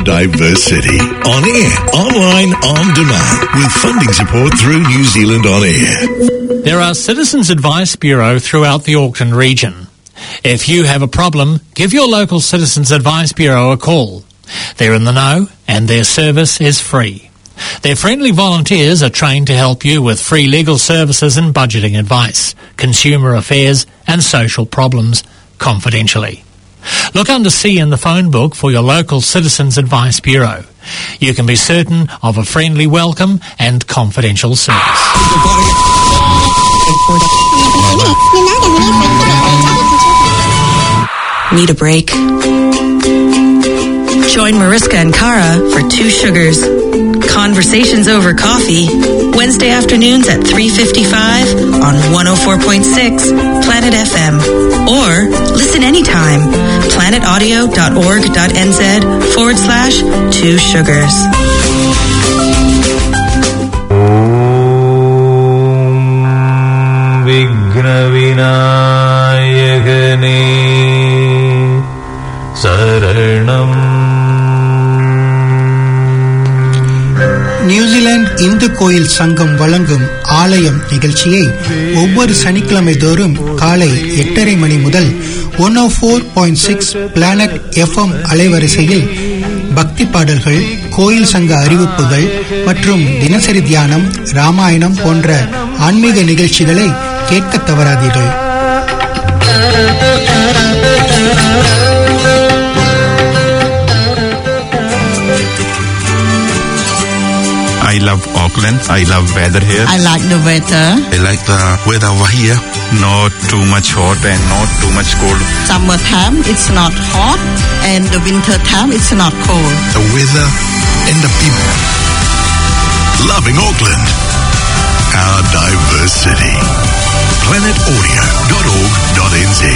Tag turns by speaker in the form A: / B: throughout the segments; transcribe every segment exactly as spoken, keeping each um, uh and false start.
A: diverse city. On air, online, on demand, with funding support through New Zealand On Air.
B: There are Citizens Advice Bureau throughout the Auckland region. If you have a problem, give your local Citizens Advice Bureau a call. They're in the know and their service is free. Their friendly volunteers are trained to help you with free legal services and budgeting advice, consumer affairs and social problems confidentially. Look under C in the phone book for your local Citizens Advice Bureau. You can be certain of a friendly welcome and confidential service.
C: Need a break? Join Mariska and Kara for Two Sugars. Conversations over coffee. Wednesday afternoons at three fifty-five on one oh four point six Planet F M. Or listen anytime. planetaudio.org.nz forward slash Two Sugars.
D: Om Vigna Vinayagane Saranam.
E: New Zealand இந்து கோயில் சங்கம் வழங்கும் ஆலயம் நிகழ்ச்சியை ஒவ்வொரு சனிக்கிழமை தோறும் காலை எட்டரை மணி முதல் one o four point six planet F M அலைவரிசையில் பக்தி பாடல்கள், கோயில் சங்க அறிவிப்புகள் மற்றும் தினசரி தியானம், ராமாயணம் போன்ற ஆன்மீக நிகழ்ச்சிகளை கேட்க தவறாதீர்கள்.
F: I love Auckland. I love weather here.
G: I like the weather.
F: I like the weather over here. Not too much hot and not too much cold.
G: Summer time it's not hot and the winter time it's not cold.
A: The weather and the people. Loving Auckland. Our diverse city. planet audio dot org dot n z.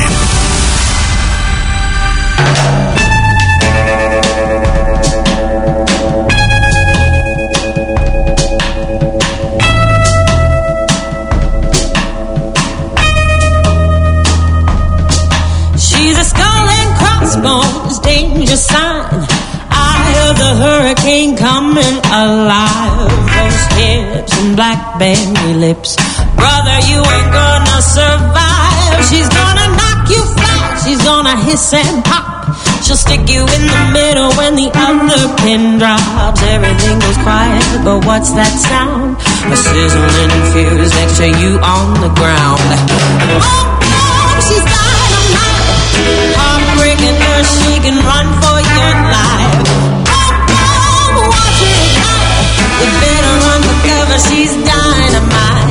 H: Crossbones, danger sign. Eye of the hurricane coming alive. Those hips and blackberry lips. Brother, you ain't gonna survive. She's gonna knock you flat. She's gonna hiss and pop. She'll stick you in the middle when the other pin drops. Everything goes quiet, but what's that sound? A sizzling fuse next to you on the ground. Oh, oh, she's dynamite. Heartbreaking her, she can run for your life. Oh, oh, watch it out. You better run for cover, she's dynamite.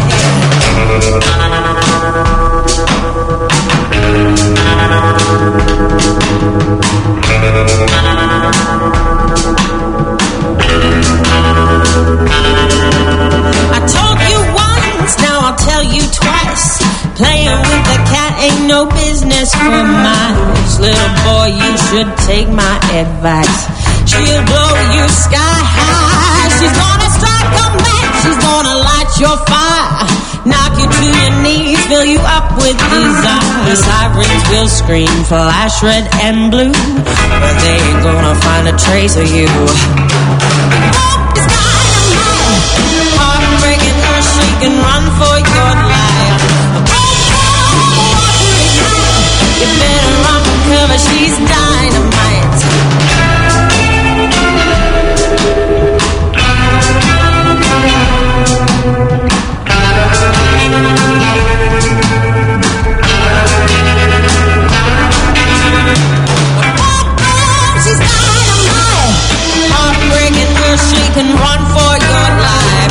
H: I told you once, now I'll tell you twice. Playing with the cat ain't no business for mice. Little boy, you should take my advice. She'll blow you sky high. She's gonna strike a match. She's gonna light your fire. Knock you to your knees, fill you up with desire. Sirens will scream, flash red and blue, but they ain't gonna find a trace of you. Oh, it's dynamite. Heartbreaking her, she can run for your life. You better run for cover, she's dynamite. She's dynamite. Heartbreaking her, she can run for your life.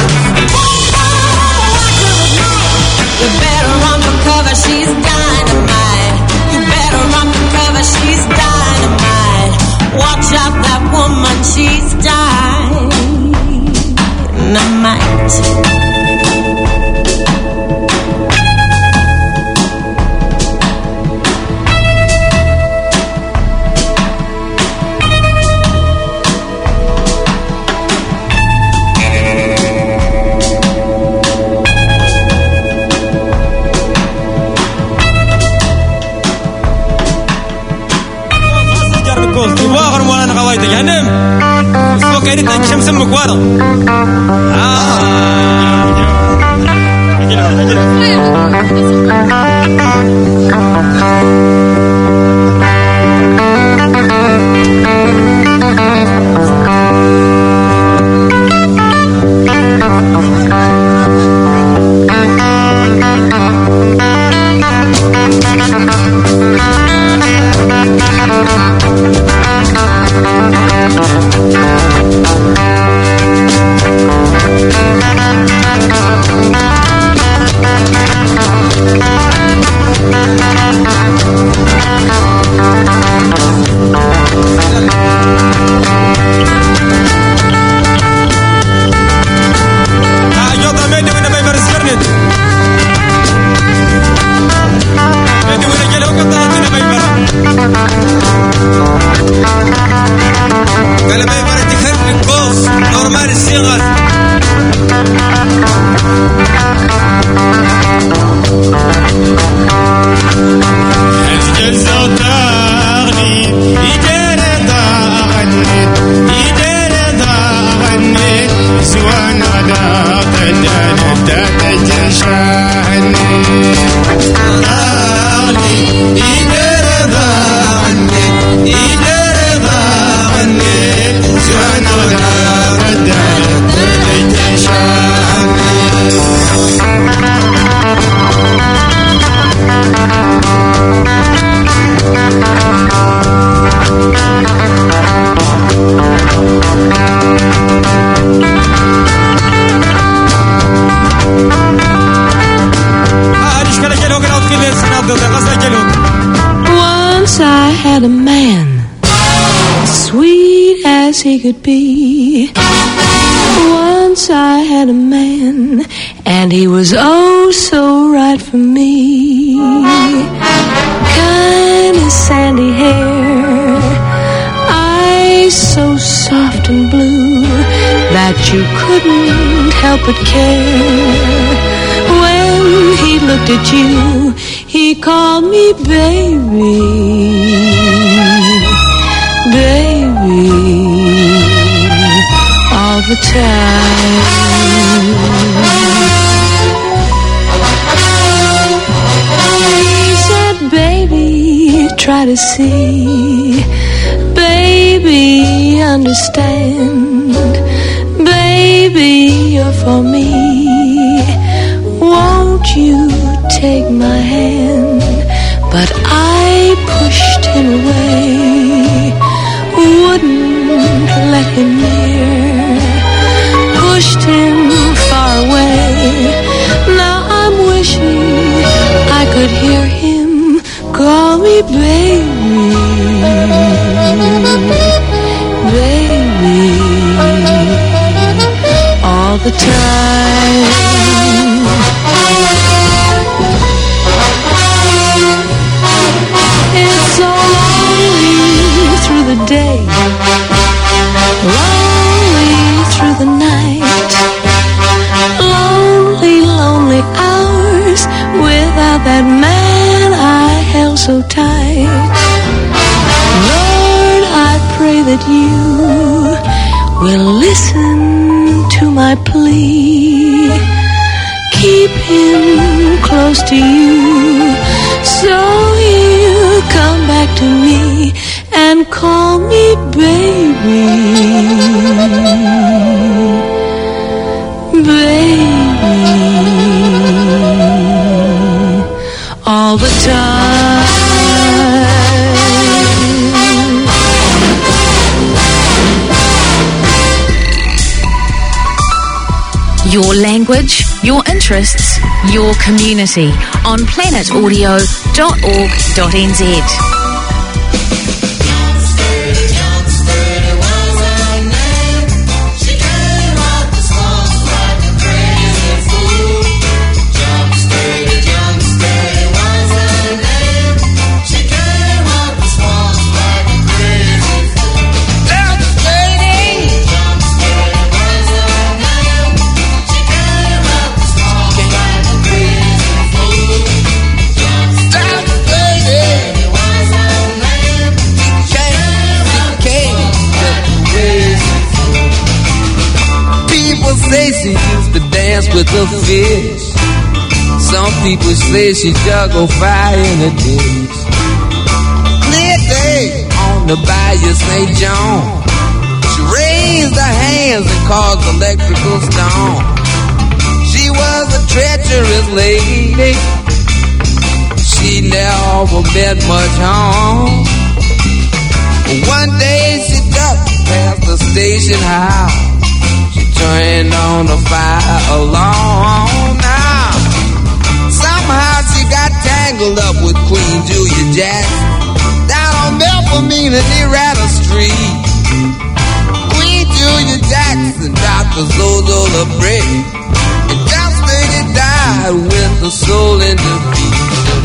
H: You better run for cover, she's dynamite. You better run for cover, she's dynamite. Watch out, that woman, she's dynamite.
I: Di ba? Karumahan na nakaway ito yan, eh? كانت الشمس مقوارة
H: He could be. Once I had a man, and he was oh so right for me. Kind of sandy hair, eyes so soft and blue that you couldn't help but care. When he looked at you, he called me baby, baby. All the time. He said, baby, try to see. Baby, understand. Baby, you're for me. Won't you take my hand? But I pushed him away. Wouldn't let him near, pushed him far away. Now I'm wishing I could hear him call me baby, baby, all the time. It's so lonely through the day, lonely through the night, lonely, lonely hours without that man I held so tight. Lord, I pray that you will listen to my plea. Keep him close to you so he'll come back to me and call me baby, baby, all the time.
J: Your language, your interests, your community on planet audio dot org dot n z.
H: Stop, baby.
I: dance with the fish. Some people say she juggled fire in a dish. Midday on the Bayou Saint John, she raised her hands and caused electrical storm. She was a treacherous lady. She never meant much harm. One day she ducked past the station house. She turned on the fire alarm. Now, somehow she got tangled up with Queen Julia Jackson down on Melpomene and Errata Street. Queen Julia Jackson, Doctor Zozo LaBrie, and John Sturdy died with the soul in defeat.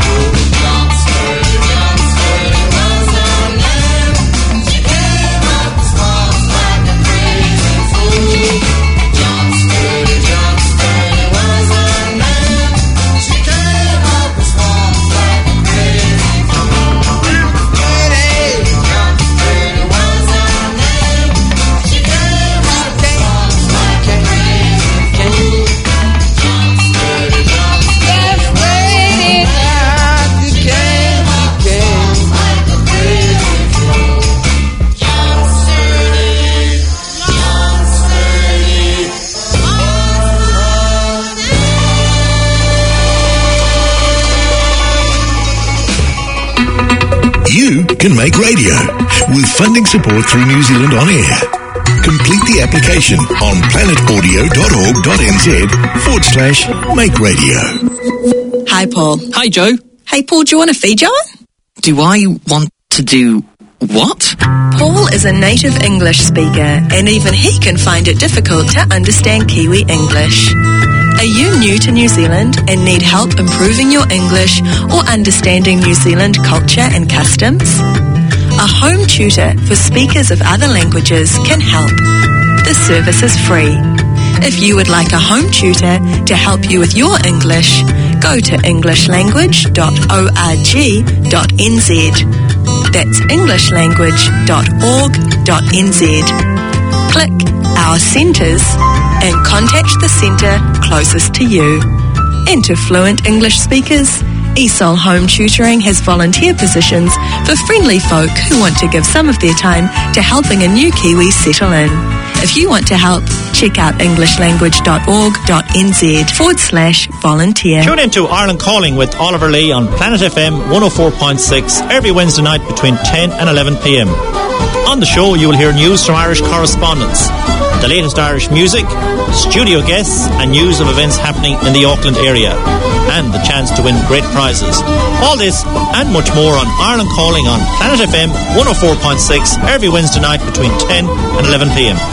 A: You can make radio with funding support through New Zealand On Air. Complete the application on planetaudio.org.nz forward slash make radio.
K: Hi, Paul.
L: Hi, Joe.
K: Hey, Paul, do you want to feed Joe?
L: Do I want to do what?
K: Paul is a native English speaker, and even he can find it difficult to understand Kiwi English. Are you new to New Zealand and need help improving your English or understanding New Zealand culture and customs? A home tutor for speakers of other languages can help. This service is free. If you would like a home tutor to help you with your English, go to english language dot org dot n z. That's english language dot org dot n z. Click Our Centres and contact the centre closest to you. And to fluent English speakers, E S O L Home Tutoring has volunteer positions for friendly folk who want to give some of their time to helping a new Kiwi settle in. If you want to help, check out english language dot org dot n z forward slash volunteer.
M: Tune into Ireland Calling with Oliver Lee on Planet F M one oh four point six every Wednesday night between ten and eleven p m. On the show, you will hear news from Irish correspondents, the latest Irish music, studio guests, and news of events happening in the Auckland area, and the chance to win great prizes. All this and much more on Ireland Calling on Planet F M one oh four point six every Wednesday night between ten and eleven p m.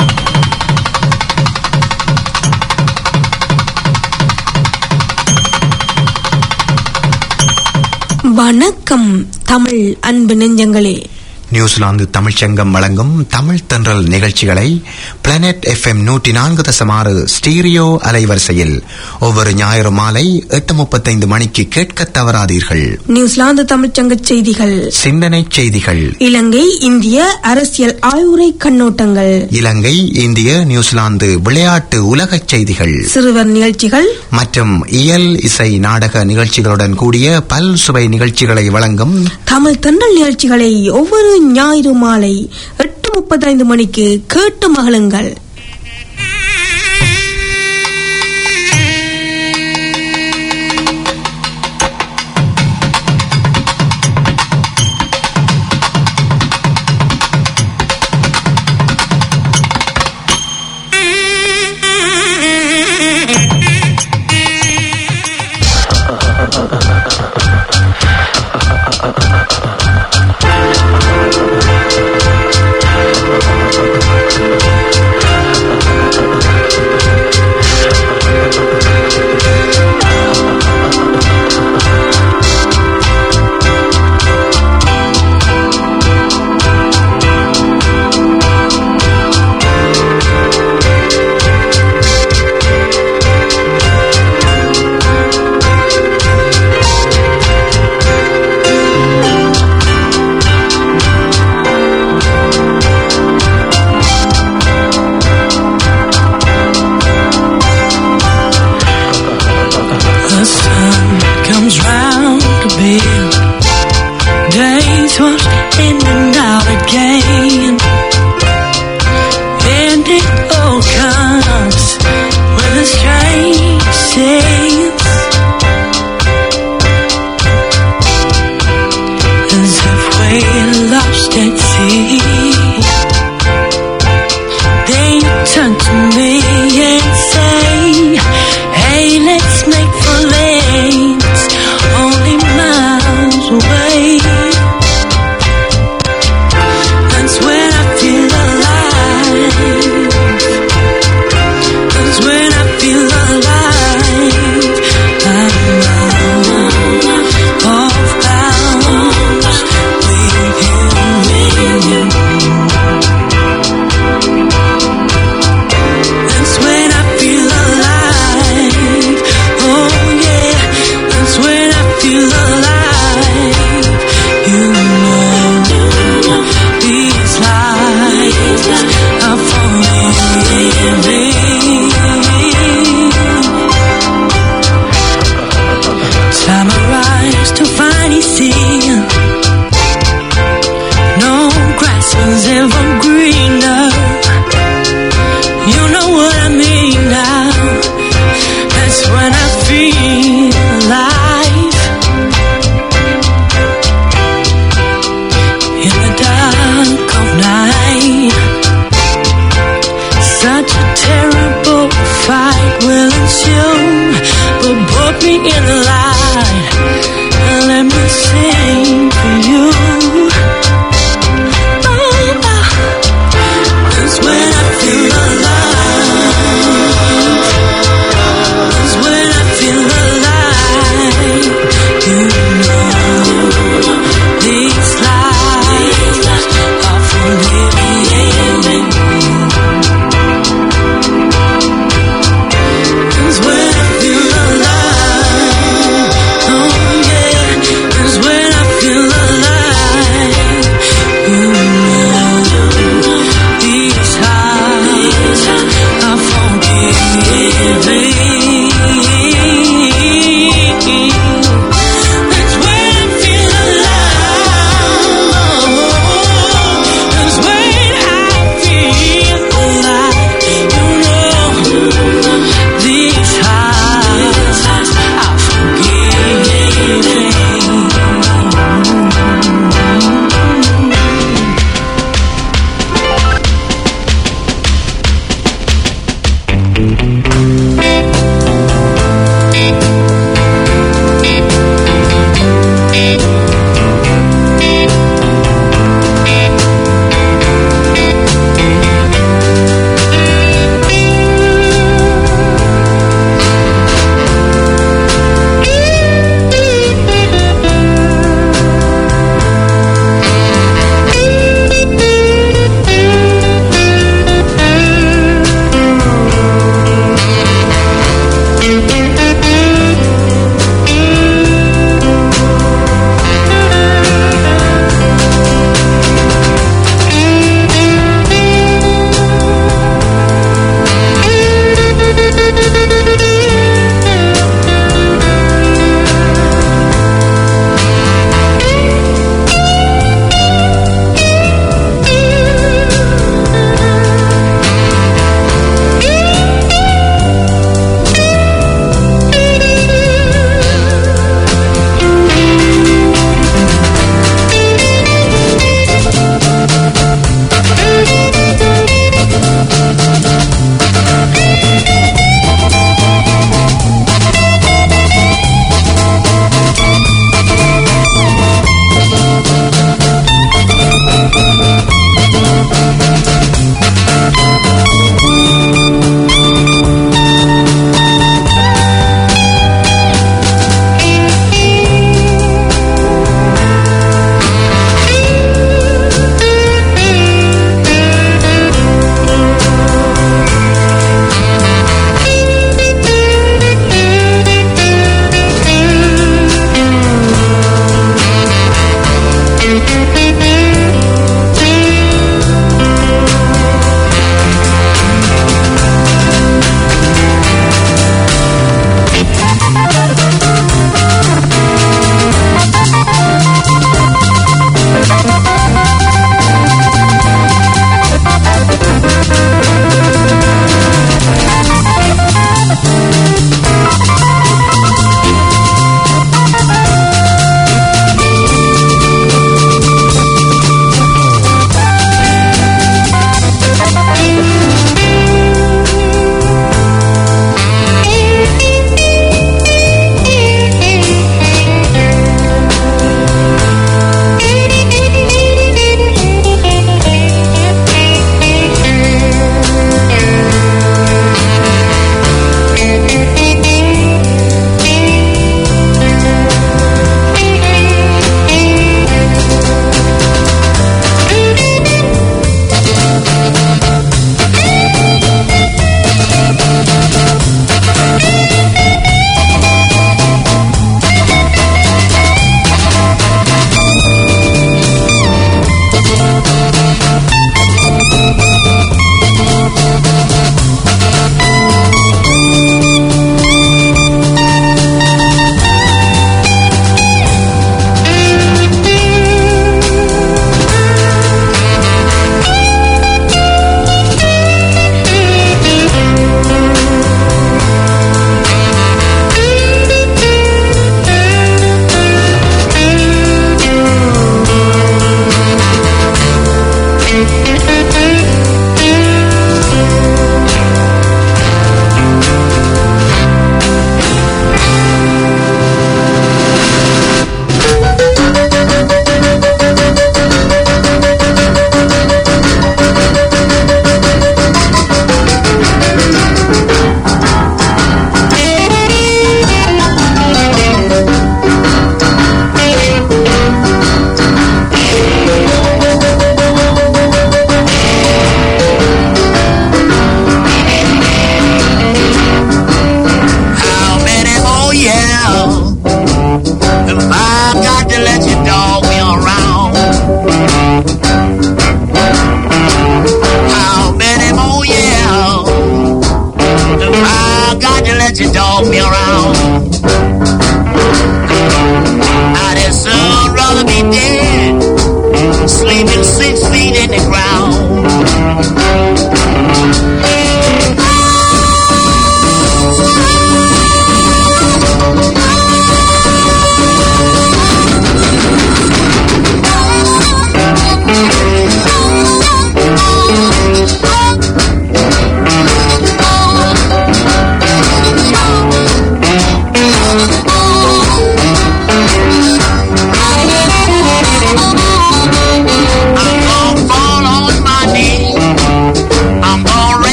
N: வணக்கம் தமிழ் அன்பு நெஞ்சங்களே.
O: New Zealand தமிழ்ச்சங்கம் வழங்கும் தமிழ் தென்றல் நிகழ்ச்சிகளை planet F M நூற்றி நான்கு தசம் ஆறு ஸ்டீரியோ அலைவரிசையில் ஒவ்வொரு ஞாயிறு மாலை எட்டு முப்பத்தைந்து மணிக்கு கேட்க தவறாதீர்கள்.
N: நியூசிலாந்து தமிழ்ச்சங்க செய்திகள்,
O: சிந்தனை செய்திகள்,
N: இலங்கை இந்திய அரசியல் ஆய்வுரை கண்ணோட்டங்கள்,
O: இலங்கை இந்திய நியூசிலாந்து விளையாட்டு உலக செய்திகள்,
N: சிறுவர் நிகழ்ச்சிகள்
O: மற்றும் இயல் இசை நாடக நிகழ்ச்சிகளுடன் கூடிய பல் சுவை நிகழ்ச்சிகளை வழங்கும்
N: தமிழ் தென்றல் நிகழ்ச்சிகளை ஒவ்வொரு ஞாயிறு மாலை எட்டு முப்பத்தைந்து மணிக்கு கேட்டு மகிழுங்கள்.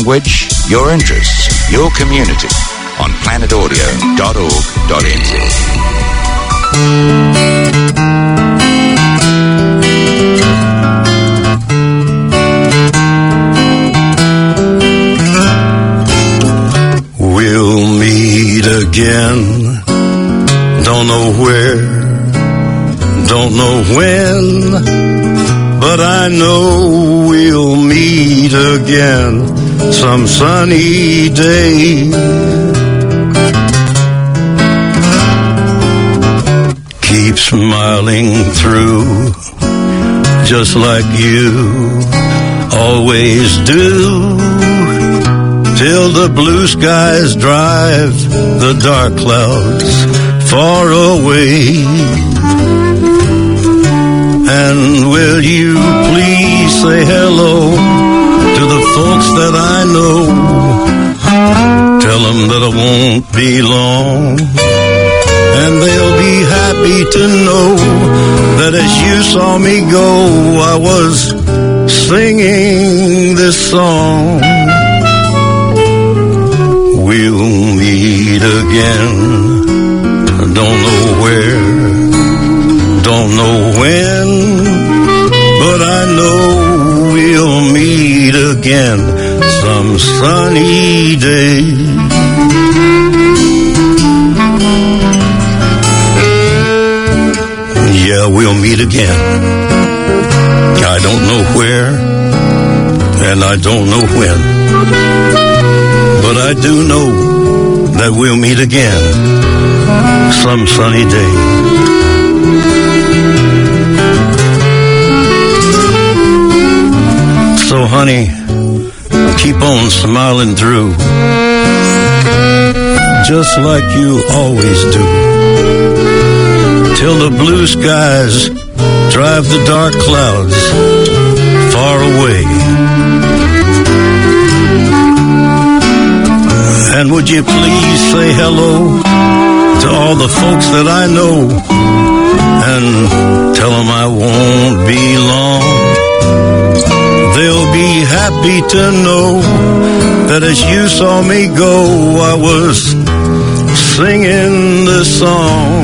P: language, your interests, your community on planet audio dot org dot n z.
Q: We'll meet again. Don't know where, don't know when, but I know we'll meet again some sunny day. Keep smiling through, just like you always do, till the blue skies drive the dark clouds far away. And will you please say hello to the folks that I know? Tell them that I won't be long, and they'll be happy to know that as you saw me go, I was singing this song. We'll meet again. Don't know where, don't know when, but I know we'll meet again some sunny day. Yeah, we'll meet again. I don't know where, and I don't know when, but I do know that we'll meet again some sunny day. So honey, keep on smiling through, just like you always do, till the blue skies drive the dark clouds far away. And would you please say hello to all the folks that I know, and tell them I won't be long. They'll be happy to know that as you saw me go, I was singing this song.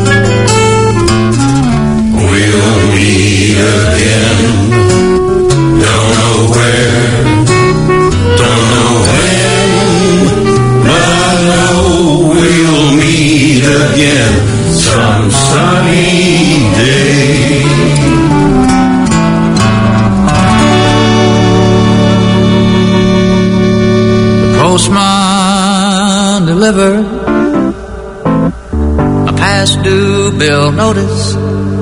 Q: We'll meet again. Don't know where, don't know when, but I know we'll meet again some sunny day.
R: The postman delivered a past due bill notice,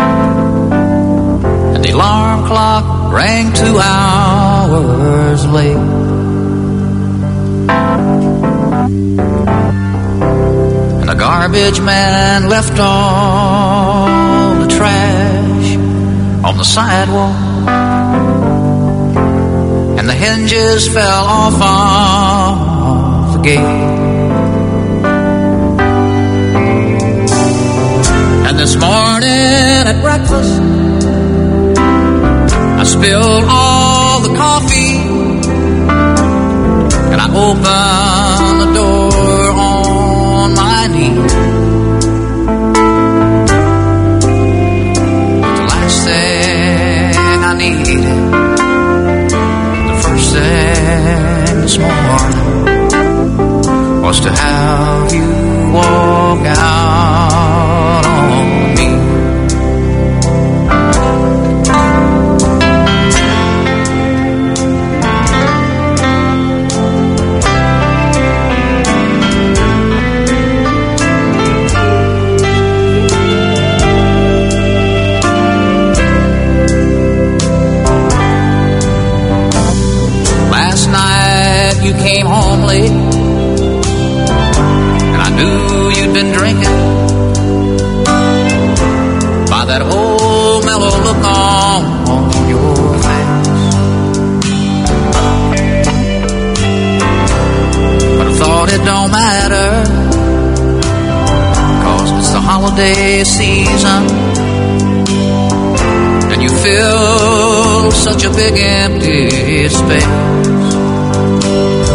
R: and the alarm clock rang two hours late. The garbage man left all the trash on the sidewalk, and the hinges fell off of the gate. And this morning at breakfast, I spilled all the coffee, and I opened the door on my knees. The last thing I needed, the first thing this morning, was to have you walk out on me. You came home late, and I knew you'd been drinking. By that old mellow look on, on your face. But I thought it don't matter, 'cause it's the holiday season, and you fill such a big empty space.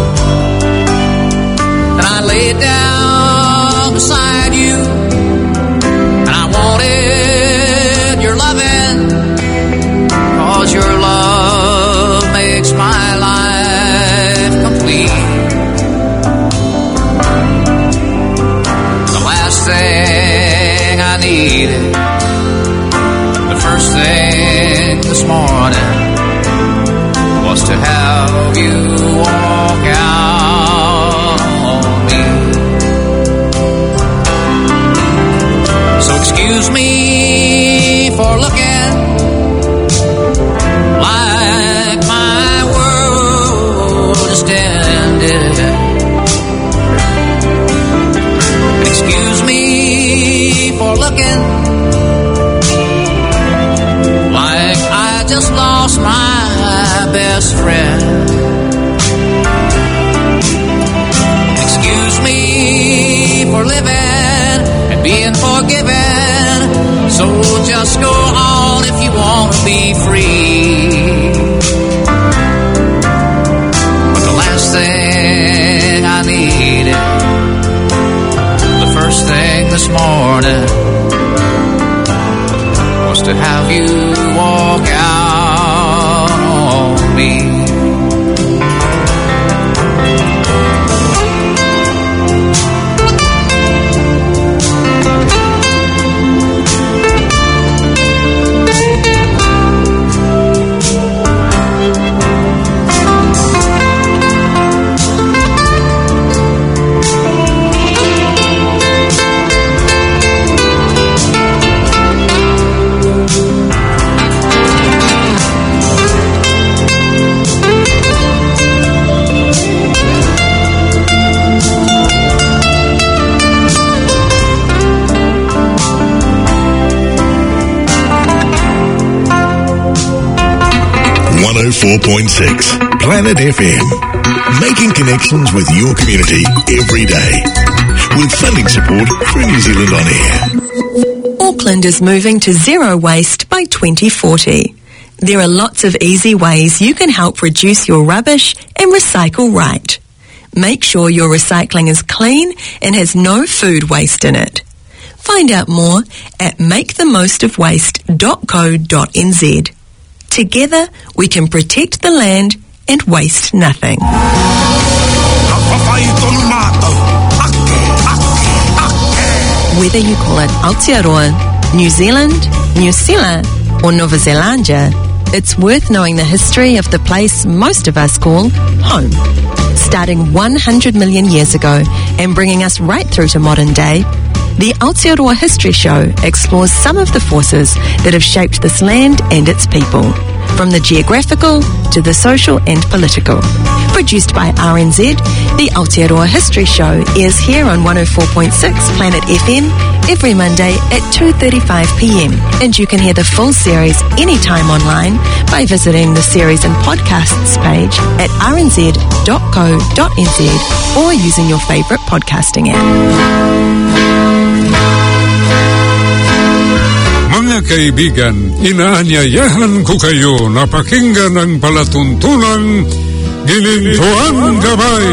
R: best friend. Excuse me for living and being forgiven, so just go on if you want to be free. But the last thing I needed, the first thing this morning, was to have you walk out on me.
A: one oh four point six Planet F M. Making connections with your community every day. With funding support through New Zealand On Air.
K: Auckland is moving to zero waste by twenty forty. There are lots of easy ways you can help reduce your rubbish and recycle right. Make sure your recycling is clean and has no food waste in it. Find out more at make the most of waste dot co dot n z. Together, we can protect the land and waste nothing. Whether you call it Aotearoa, New Zealand, New Zealand, or Nova Zelandia, it's worth knowing the history of the place most of us call home. Starting one hundred million years ago and bringing us right through to modern day, the Aotearoa History Show explores some of the forces that have shaped this land and its people, from the geographical to the social and political. Produced by R N Z, the Aotearoa History Show is here on one oh four point six Planet F M every Monday at two thirty-five p m. And you can hear the full series anytime online by visiting the series and podcasts page at r n z dot co dot n z or using your favourite podcasting app.
S: Mga kaibigan, inaanyayahan ko kayo na pakinggan ang palatuntunang Ginintuang Gabay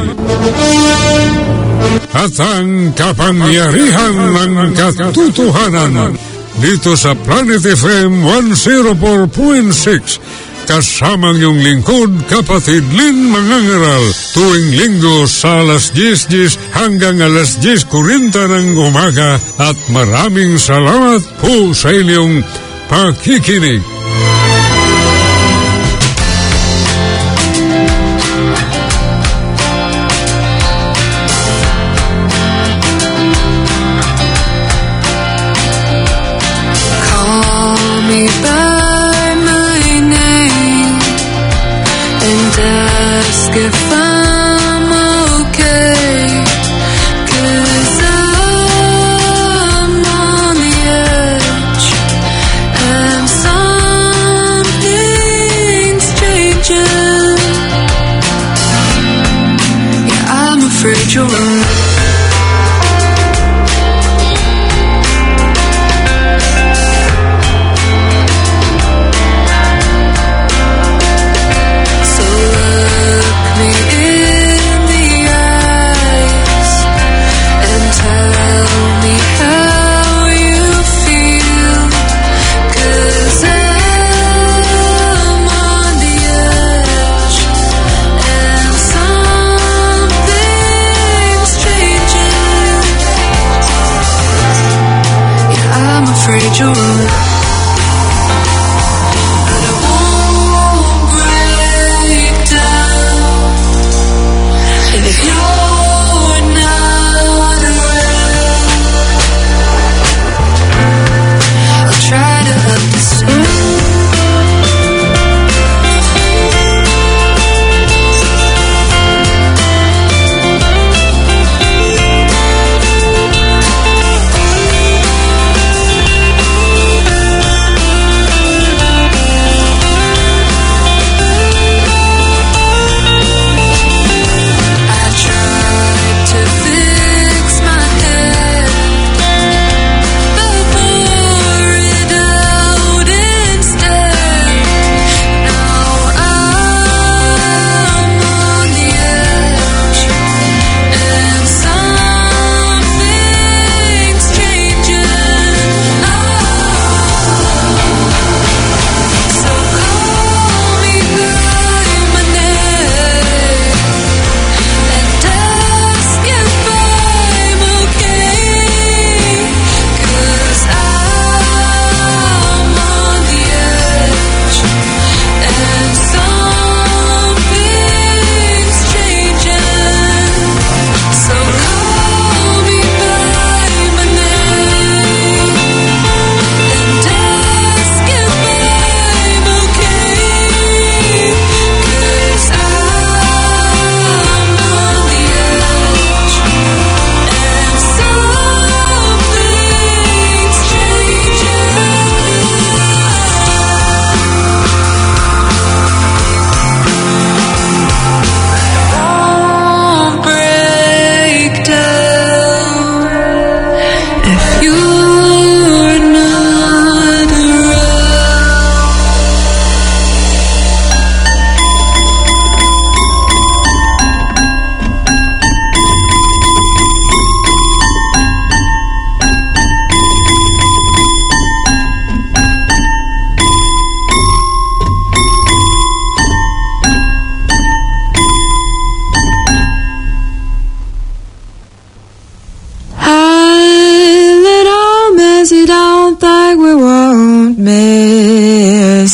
S: at ang kapangyarihan ng katotohanan dito sa Planet F M one oh four point six. Kasamang yung lingkod, kapatid Lin Mangangaral, tuwing linggo sa alas diyes diyes hanggang alas diyes kurinta ng umaga, at maraming salamat po sa inyong pakikinig.
T: Call me by my name and ask if I'm okay, 'cause I'm on the edge and some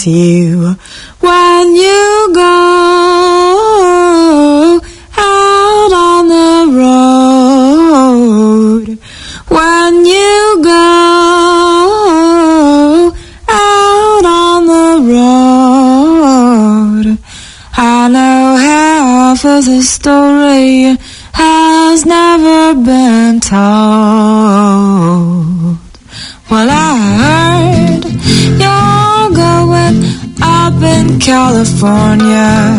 T: you when you go out on the road. When you go out on the road, I know half of the story has never been told. Well, I heard you're going up in California.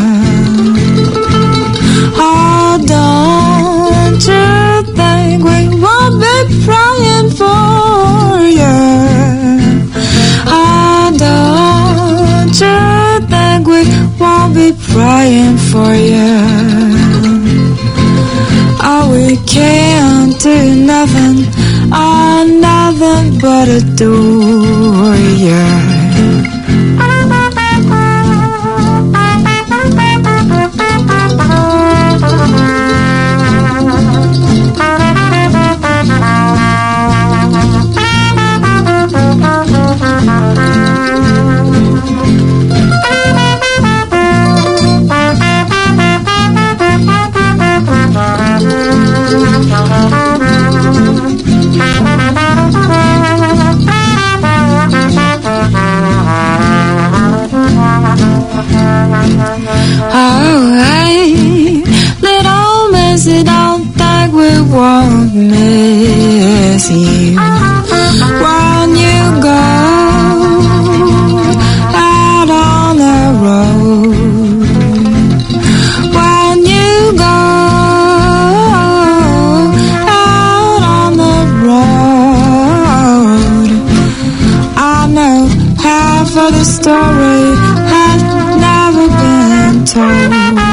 T: Oh, don't you think we won't be praying for you? Oh, don't you think we won't be praying for you? Oh, we can't do nothing, oh, nothing but adore you. Alright, little missy, don't think we won't miss you when you go out on the road. When you go out on the road, I know half of the story has never been told.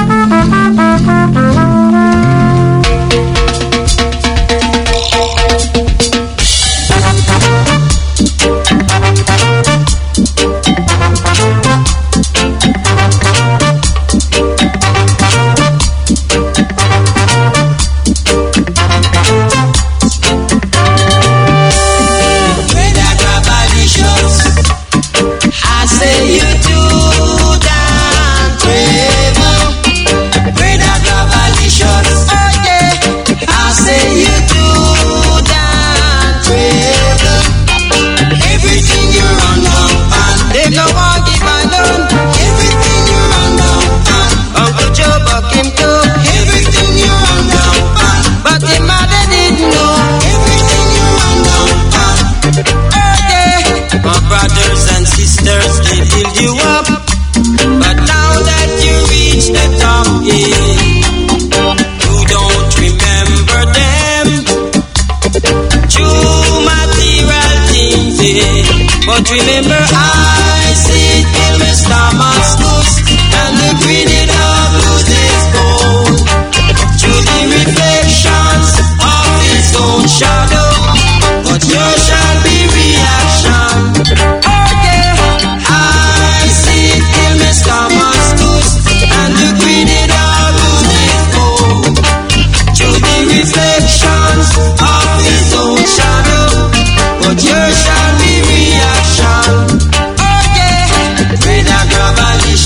I: But remember, I see till Mister Damascus, and the greedy dog loses gold through the reflections of his own shadow. But there shall be reaction. Okay, I see till Mister Damascus, and the greedy dog loses gold through the reflections of his own shadow. But there shall be reaction. Okay, with a gravelly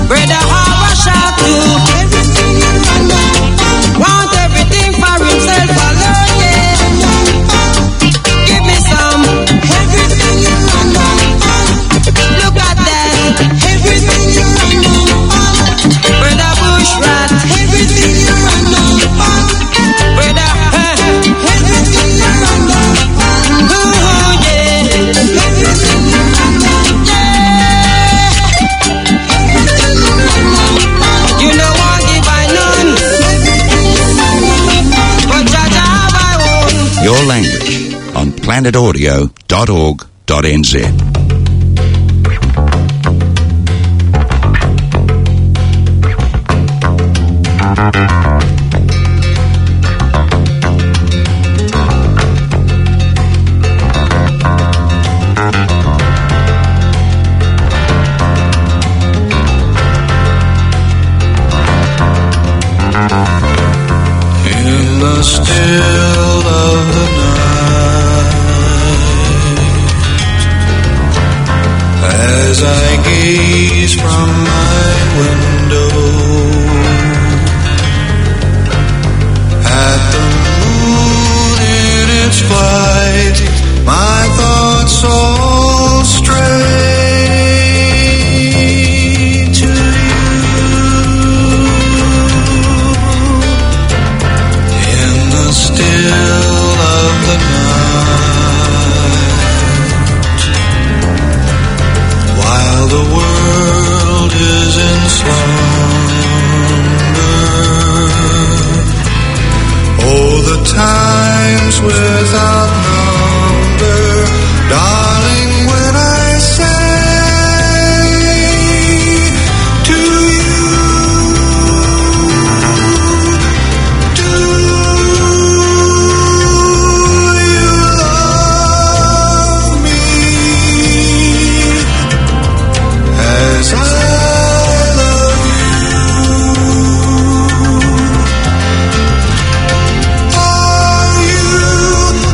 H: Brother, how I shout you. Want everything for himself alone, yeah. Give me some. Everything you run on. Look at that. Everything you run on. Brother Bush Rat. Everything you run on. Brother, huh? Everything you run on. Ooh, yeah. Everything you run on. Yeah. You know what, if I none. But Jaja have I own.
P: Your language on planet audio dot org dot n z.
Q: In the still of the night, as I gaze from my window at the moon in its flight, my thoughts all stray to still of the night, while the world is in slumber. Oh, the times without number, darling, when I say to you, do as I love you. Are you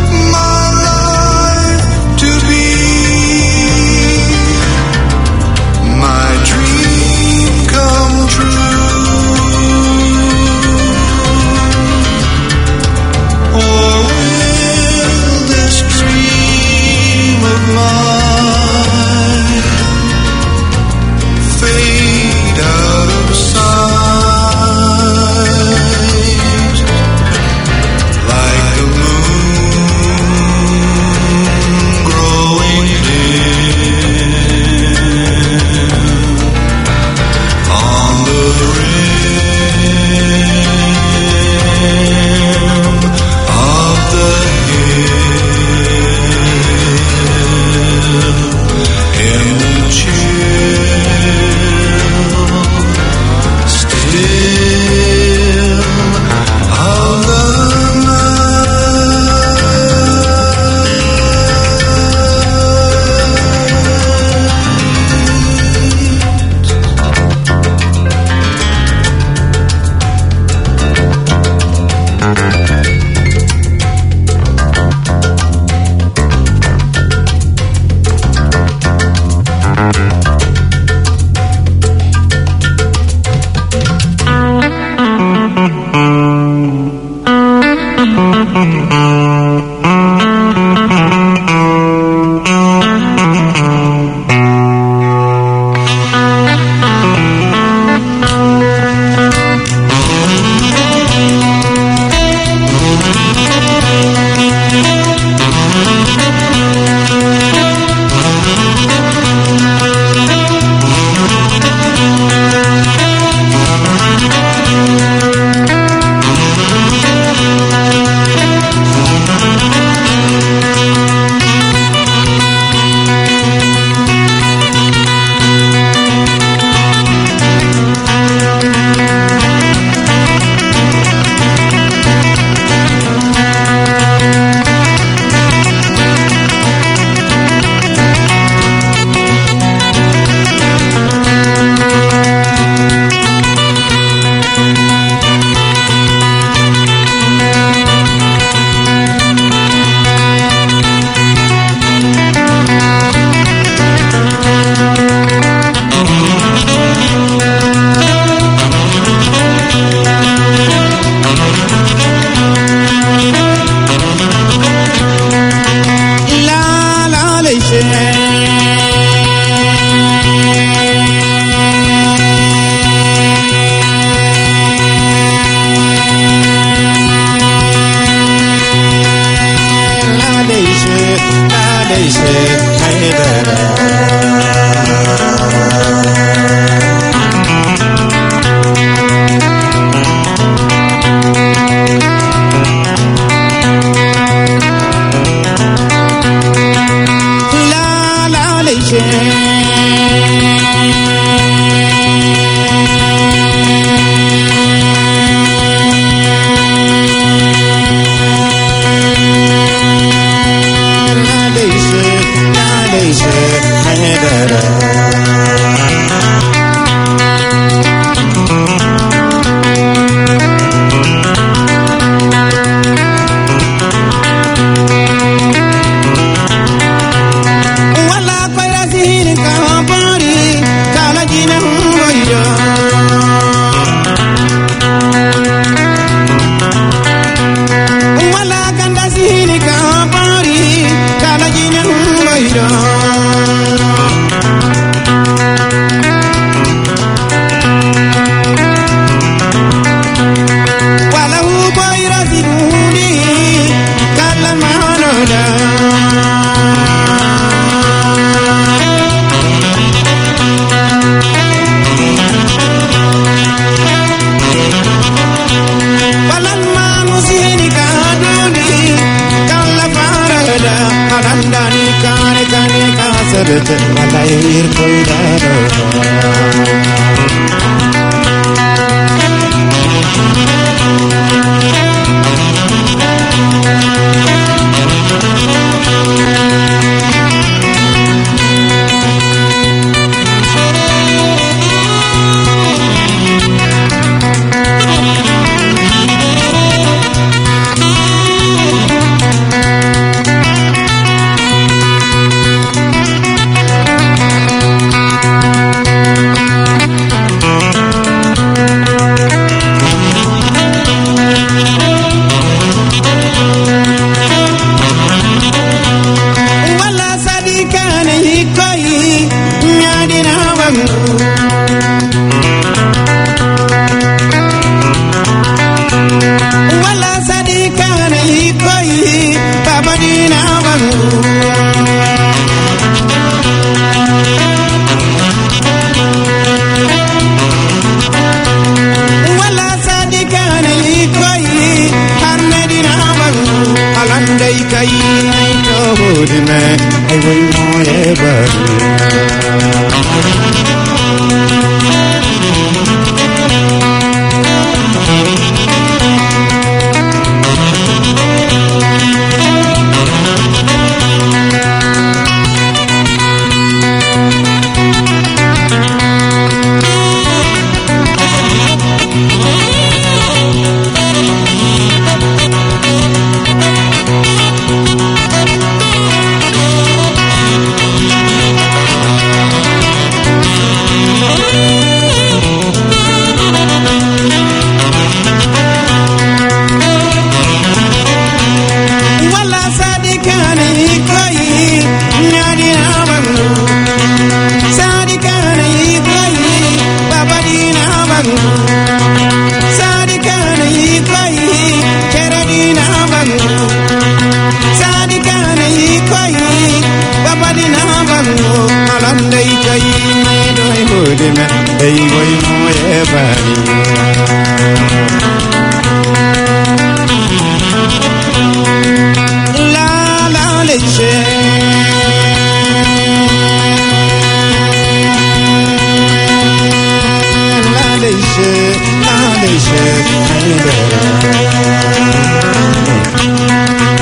U: Nation,